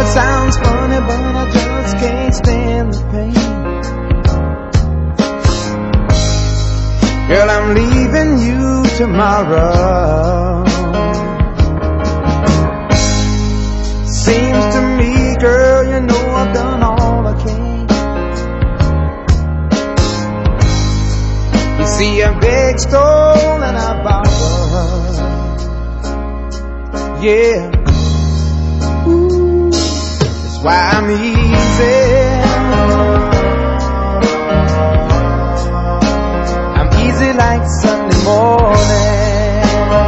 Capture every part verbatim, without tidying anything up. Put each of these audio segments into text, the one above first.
sounds funny, but I just can't stand the pain. Girl, I'm leaving you tomorrow. Seems to me, girl, you know I've done all I can. You see, I begged, stole, and I borrowed. Yeah. Ooh, that's why I'm easy. I'm easy like Sunday morning.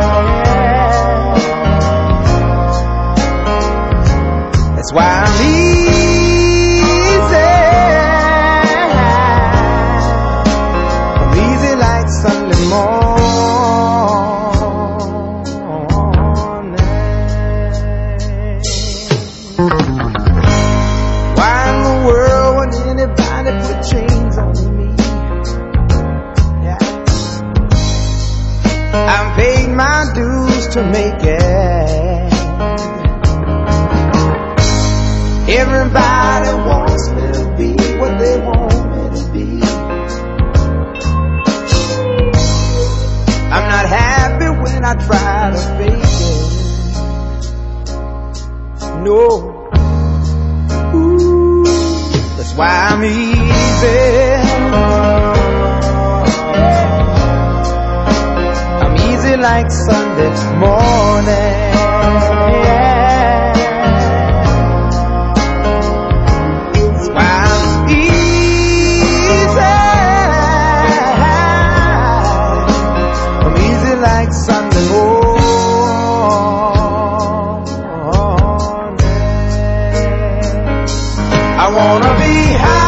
That's why I'm easy. I'm easy like Sunday morning. Why in the world would anybody put chains on me? Yeah. I've paid my dues to make it. Everybody wants me to be what they want me to be. I'm not happy when I try to fake it. No. Ooh, that's why I'm easy. I'm easy like Sunday morning. Like Sunday morning, I wanna be high.